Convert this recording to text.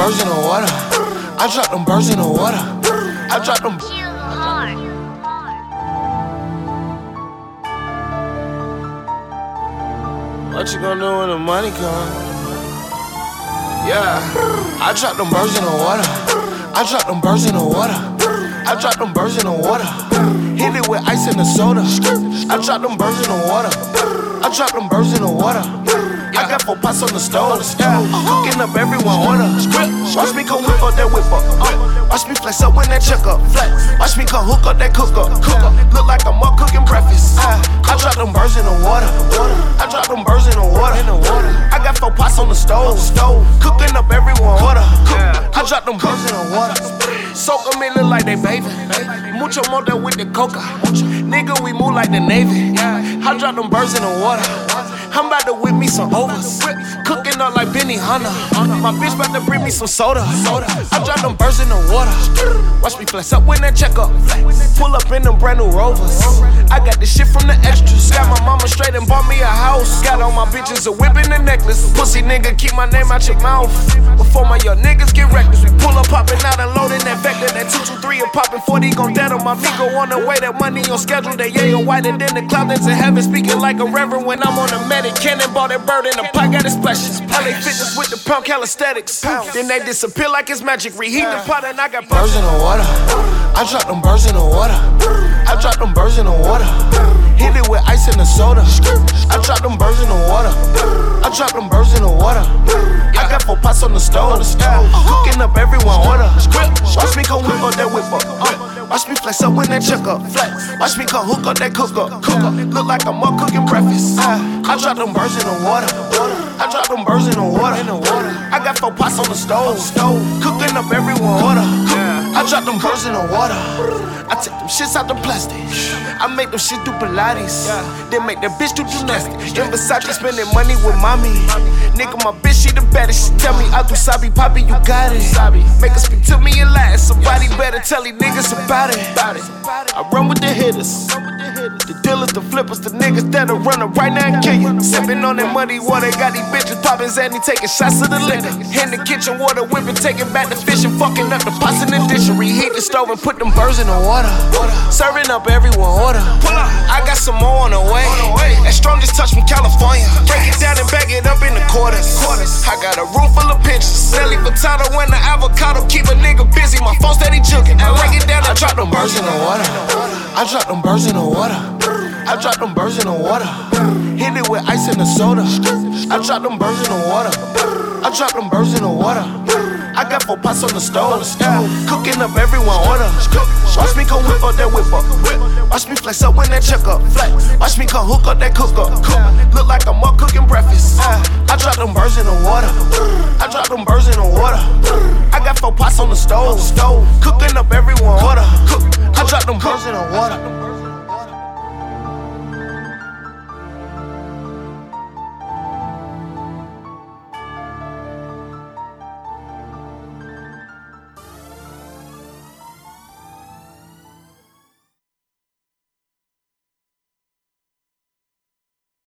birds in the water. I drop them birds in the water. I drop them. What you gonna do when the money come? Yeah, I drop them birds in the water. I drop them birds in the water. I drop them birds in the water. Hit it with ice and the soda. I drop them birds in the water. I drop them birds in the water. I got 4 pots on the stove. Cooking up everyone order. Watch me come whip up that whip up. Watch me flex up when that check up. Watch me come hook up that cook up. Look like I'm up cooking breakfast. I drop them birds in the water. I drop them birds in the water. I got 4 pots on the stove. Cooking up everyone order. I drop them birds in the water. Soak them in, look like they bathing. Mucho more than with the coca. Nigga, we move like the Navy. I drop them birds in the water. I'm about to whip me some overs. Cooking up like Benny Hunter. My bitch about to bring me some soda. I drop them birds in the water. Watch me flex up when that check up. Pull up in them brand new Rovers. I got this shit from the extras. Got my mama straight and bought me a house. Got all my bitches a whip and a necklace. Pussy nigga, keep my name out your mouth. Before my young niggas get reckless. We pull up popping out and loading that Vector. That 223 and popping 40 gon' dead on my Migo on the way. That money on schedule. That Yayo whiter than the cloud into heaven. Speaking like a reverend when I'm on the medic. Cannonball that bird in the pot, got it splashes. LA Fitness with the pump calisthenics. Then they disappear like it's magic. Reheat the pot and I got birds in the water. I drop them birds in the water. I drop them birds in the water. Hit it with ice and the soda. I drop them birds in the water. I drop them birds in the water. I got 4 pots on the stove. Cooking up everyone order. Watch me come whip up that whip up. Watch me flex up when that check up. Watch me come hook up that cook up. Look like I'm up cooking breakfast. I drop them birds in the water. I drop them birds in the water. I got 4 pots on the stove. Cooking up everyone order. I drop them birds in the water. I take them shits out the plastic. I make them shit do Pilates. Then make that bitch do gymnastics. In Versace spending money with mommy. Nigga, my bitch, she the baddest. She tell me I do sabi, poppy, you got it. Make her speak to me in Latin. Somebody better tell these niggas about it. I run with the hitters. The dealers, the flippers, the niggas that'll run up right now and kill you. Sipping on that muddy water, got these bitches popping Zanny, taking shots of the liquor. In the kitchen, water whipping, taking back the fish and fucking up the pots in the dish. Reheat the stove and put them birds in the water. Serving up everyone order. I got some more on the way. That strong just touched from California. Break it down and bag it up in the quarters. I got a room full of pictures. Nelly Furtado and the avocado keep a nigga busy. My phone steady jugging. I break it down and drop them birds in the water. I drop them birds in the water. I drop them birds in the water. Hit it with ice and the soda. I drop them birds in the water. I drop them birds in the water. I got 4 pots on the stove. Cooking up everyone order. Watch me come whip up that whip up. Watch me flex up when that check up. Watch me come hook up that cook up. Look like I'm up cooking breakfast. I drop them birds in the water. I drop them birds in the water. I got 4 pots on the stove. Cooking up everyone order. I drop them birds in the water.